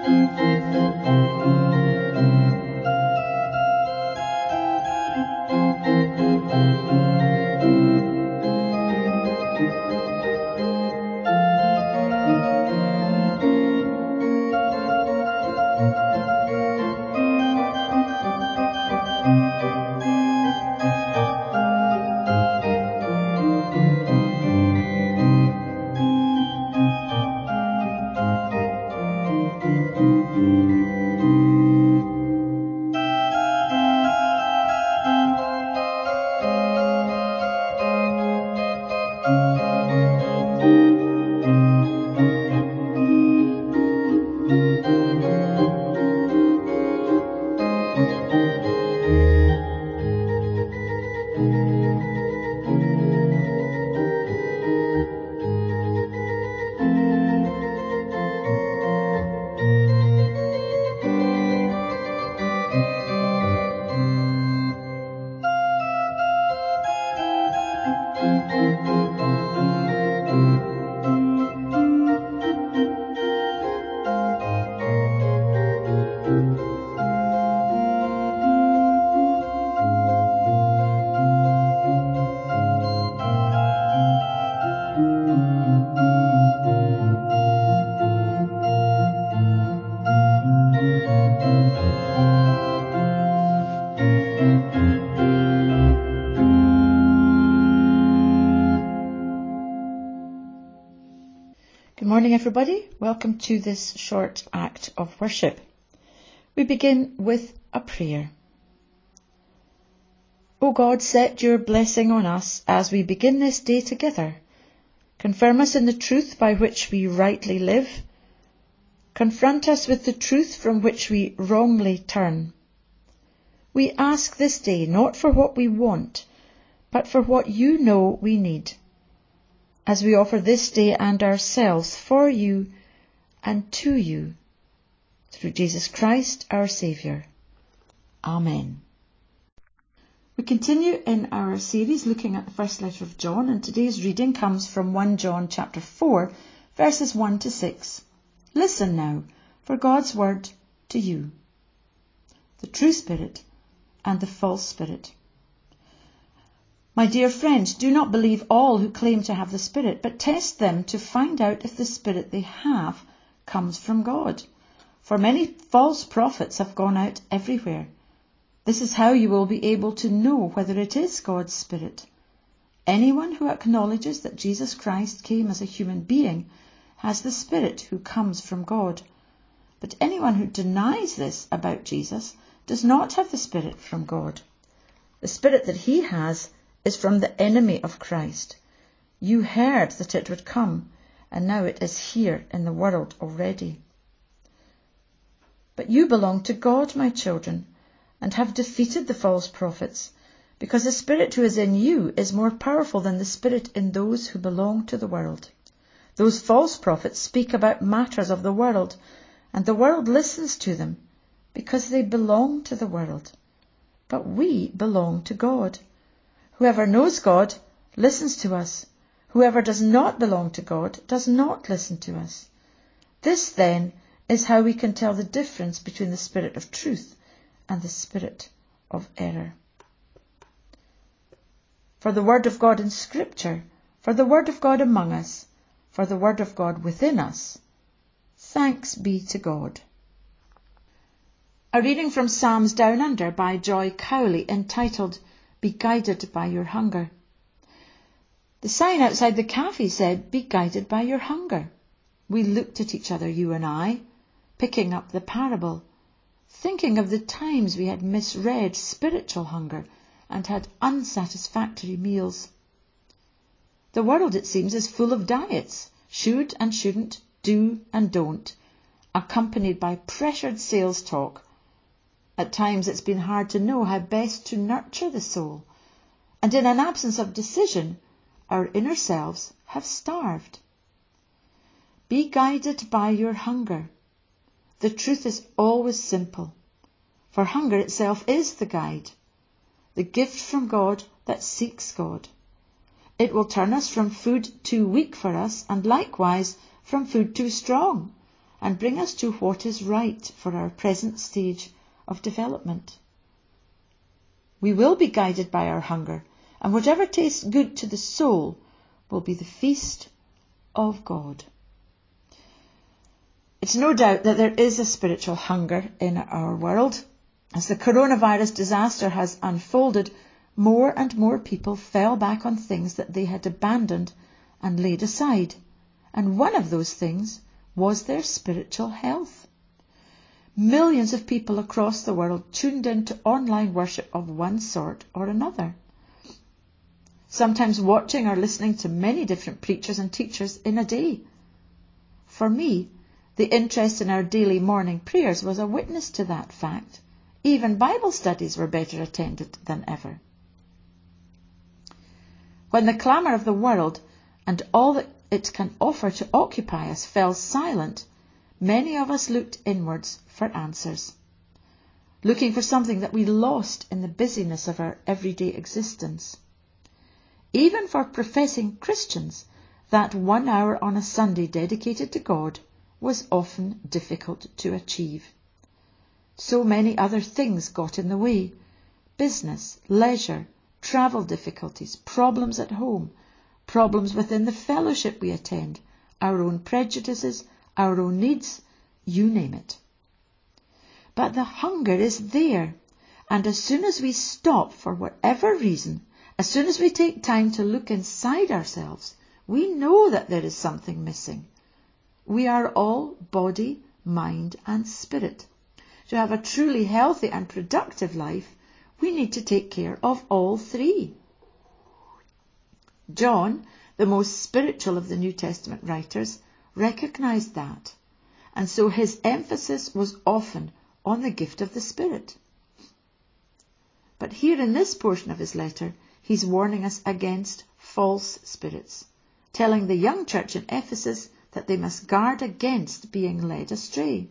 Good morning, everybody. Welcome to this short act of worship. We begin with a prayer. O God, set your blessing on us as we begin this day together. Confirm us in the truth by which we rightly live. Confront us with the truth from which we wrongly turn. We ask this day not for what we want, but for what you know we need, as we offer this day and ourselves for you and to you, through Jesus Christ our Saviour. Amen. We continue in our series looking at the first letter of John, and today's reading comes from 1 John chapter 4, verses 1 to 6. Listen now for God's word to you, the true spirit and the false spirit. My dear friends, do not believe all who claim to have the Spirit, but test them to find out if the Spirit they have comes from God. For many false prophets have gone out everywhere. This is how you will be able to know whether it is God's Spirit. Anyone who acknowledges that Jesus Christ came as a human being has the Spirit who comes from God. But anyone who denies this about Jesus does not have the Spirit from God. The Spirit that he has is from the enemy of Christ. You heard that it would come, and now it is here in the world already. But you belong to God, my children, and have defeated the false prophets, because the Spirit who is in you is more powerful than the spirit in those who belong to the world. Those false prophets speak about matters of the world, and the world listens to them, because they belong to the world. But we belong to God. Whoever knows God listens to us. Whoever does not belong to God does not listen to us. This, then, is how we can tell the difference between the spirit of truth and the spirit of error. For the word of God in Scripture, for the word of God among us, for the word of God within us, thanks be to God. A reading from Psalms Down Under by Joy Cowley, entitled Be Guided by Your Hunger. The sign outside the cafe said, Be guided by your hunger. We looked at each other, you and I, picking up the parable, thinking of the times we had misread spiritual hunger and had unsatisfactory meals. The world, it seems, is full of diets, should and shouldn't, do and don't, accompanied by pressured sales talk. At times it's been hard to know how best to nurture the soul, and in an absence of decision, our inner selves have starved. Be guided by your hunger. The truth is always simple, for hunger itself is the guide, the gift from God that seeks God. It will turn us from food too weak for us, and likewise from food too strong, and bring us to what is right for our present stage of development. We will be guided by our hunger, and whatever tastes good to the soul will be the feast of God. It's no doubt that there is a spiritual hunger in our world. As the coronavirus disaster has unfolded, more and more people fell back on things that they had abandoned and laid aside. And one of those things was their spiritual health. Millions of people across the world tuned in to online worship of one sort or another, sometimes watching or listening to many different preachers and teachers in a day. For me, the interest in our daily morning prayers was a witness to that fact. Even Bible studies were better attended than ever. When the clamour of the world and all that it can offer to occupy us fell silent, many of us looked inwards for answers, looking for something that we lost in the busyness of our everyday existence. Even for professing Christians, that 1 hour on a Sunday dedicated to God was often difficult to achieve. So many other things got in the way: business, leisure, travel difficulties, problems at home, problems within the fellowship we attend, our own prejudices, our own needs, you name it. But the hunger is there, and as soon as we stop for whatever reason, as soon as we take time to look inside ourselves, we know that there is something missing. We are all body, mind and spirit. To have a truly healthy and productive life, we need to take care of all three. John, the most spiritual of the New Testament writers, recognized that, and so his emphasis was often on the gift of the Spirit. But here in this portion of his letter, he's warning us against false spirits, telling the young church in Ephesus that they must guard against being led astray.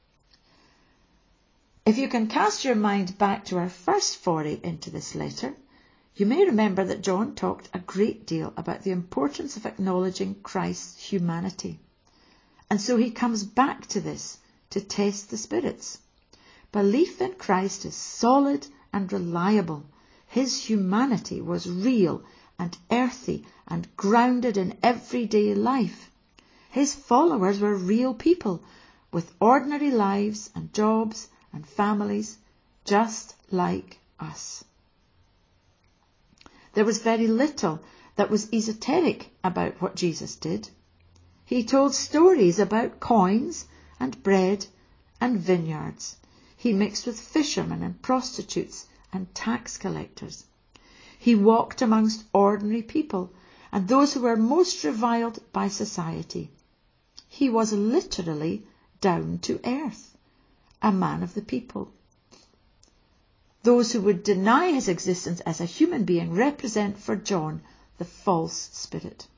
If you can cast your mind back to our first foray into this letter, you may remember that John talked a great deal about the importance of acknowledging Christ's humanity. And so he comes back to this to test the spirits. Belief in Christ is solid and reliable. His humanity was real and earthy and grounded in everyday life. His followers were real people with ordinary lives and jobs and families, just like us. There was very little that was esoteric about what Jesus did. He told stories about coins and bread and vineyards. He mixed with fishermen and prostitutes and tax collectors. He walked amongst ordinary people and those who were most reviled by society. He was literally down to earth, a man of the people. Those who would deny his existence as a human being represent for John the false spirit.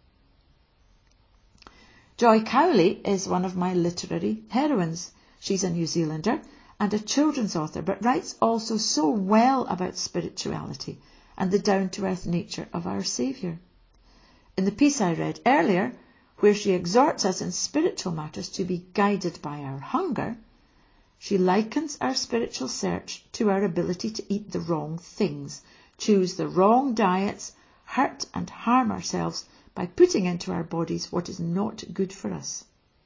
Joy Cowley is one of my literary heroines. She's a New Zealander and a children's author, but writes also so well about spirituality and the down-to-earth nature of our Saviour. In the piece I read earlier, where she exhorts us in spiritual matters to be guided by our hunger, she likens our spiritual search to our ability to eat the wrong things, choose the wrong diets, hurt and harm ourselves by putting into our bodies what is not good for us.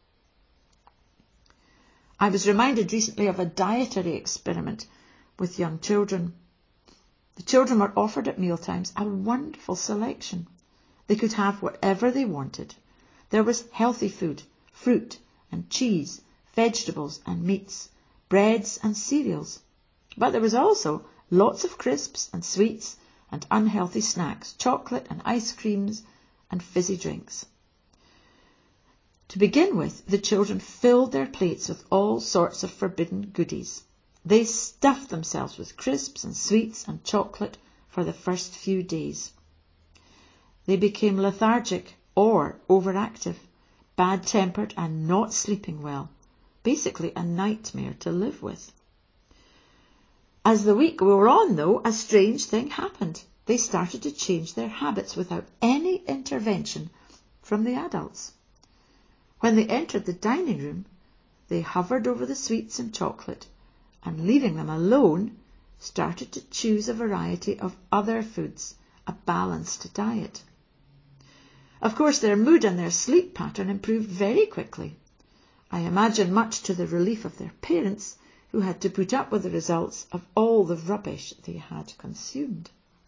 I was reminded recently of a dietary experiment with young children. The children were offered at mealtimes a wonderful selection. They could have whatever they wanted. There was healthy food, fruit and cheese, vegetables and meats, breads and cereals. But there was also lots of crisps and sweets and unhealthy snacks, chocolate and ice creams and fizzy drinks. To begin with, the children filled their plates with all sorts of forbidden goodies. They stuffed themselves with crisps and sweets and chocolate for the first few days. They became lethargic or overactive, bad-tempered and not sleeping well, basically a nightmare to live with. As the week wore on, though, a strange thing happened. They started to change their habits without any intervention from the adults. When they entered the dining room, they hovered over the sweets and chocolate, and leaving them alone, started to choose a variety of other foods, a balanced diet. Of course, their mood and their sleep pattern improved very quickly. I imagine much to the relief of their parents, who had to put up with the results of all the rubbish they had consumed.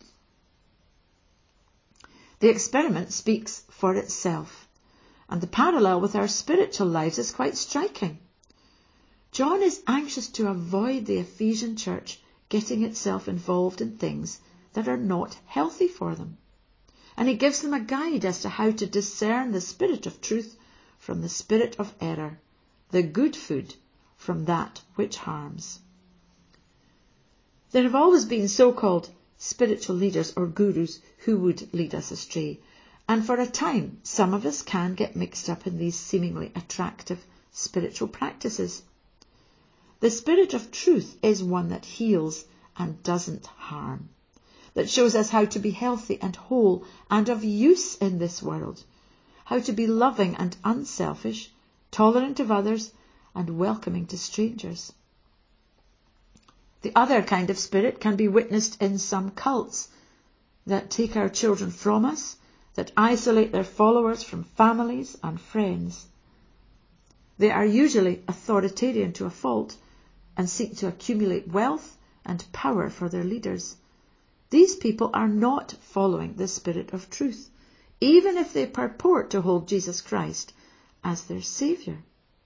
The experiment speaks for itself, and the parallel with our spiritual lives is quite striking. John is anxious to avoid the Ephesian church getting itself involved in things that are not healthy for them. And he gives them a guide as to how to discern the spirit of truth from the spirit of error, the good food from that which harms. There have always been so-called spiritual leaders or gurus who would lead us astray, and for a time some of us can get mixed up in these seemingly attractive spiritual practices. The spirit of truth is one that heals and doesn't harm, that shows us how to be healthy and whole and of use in this world, how to be loving and unselfish, tolerant of others and welcoming to strangers. The other kind of spirit can be witnessed in some cults that take our children from us, that isolate their followers from families and friends. They are usually authoritarian to a fault and seek to accumulate wealth and power for their leaders. These people are not following the spirit of truth, even if they purport to hold Jesus Christ as their Saviour.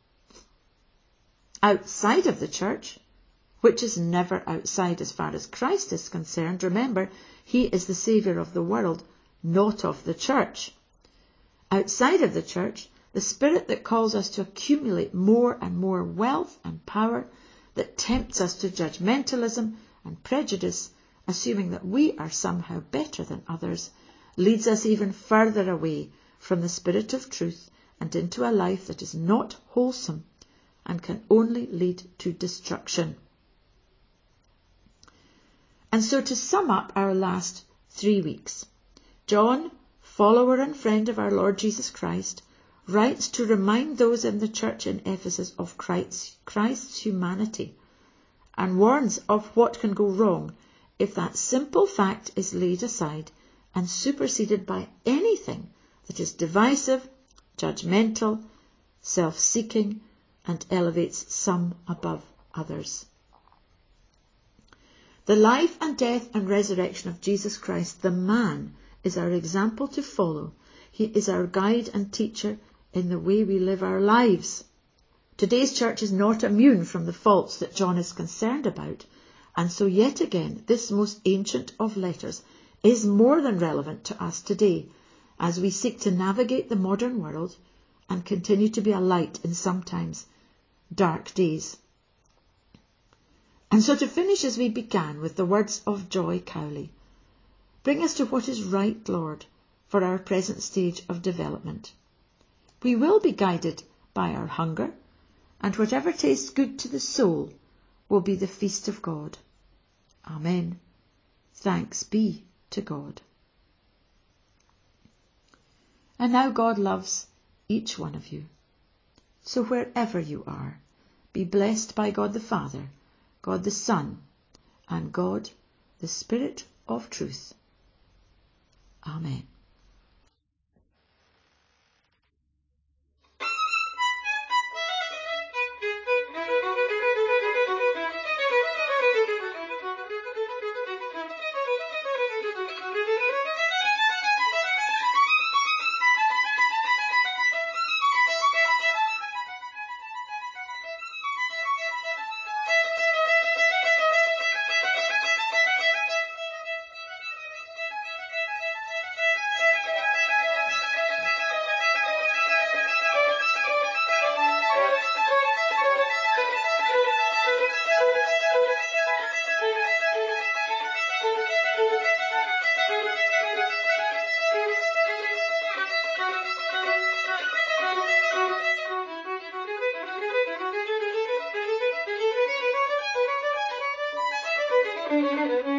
Outside of the church, which is never outside as far as Christ is concerned, remember, he is the Saviour of the world, not of the church. Outside of the church, the spirit that calls us to accumulate more and more wealth and power, that tempts us to judgmentalism and prejudice, assuming that we are somehow better than others, leads us even further away from the spirit of truth and into a life that is not wholesome and can only lead to destruction. And so to sum up our last 3 weeks, John, follower and friend of our Lord Jesus Christ, writes to remind those in the church in Ephesus of Christ's humanity and warns of what can go wrong if that simple fact is laid aside and superseded by anything that is divisive, judgmental, self-seeking, and elevates some above others. The life and death and resurrection of Jesus Christ, the man, is our example to follow. He is our guide and teacher in the way we live our lives. Today's church is not immune from the faults that John is concerned about, and so yet again this most ancient of letters is more than relevant to us today as we seek to navigate the modern world and continue to be a light in sometimes dark days. And so to finish as we began with the words of Joy Cowley, bring us to what is right, Lord, for our present stage of development. We will be guided by our hunger, and whatever tastes good to the soul will be the feast of God. Amen. Thanks be to God. And now God loves each one of you. So wherever you are, be blessed by God the Father, God the Son, and God the Spirit of truth. Amen. Thank you.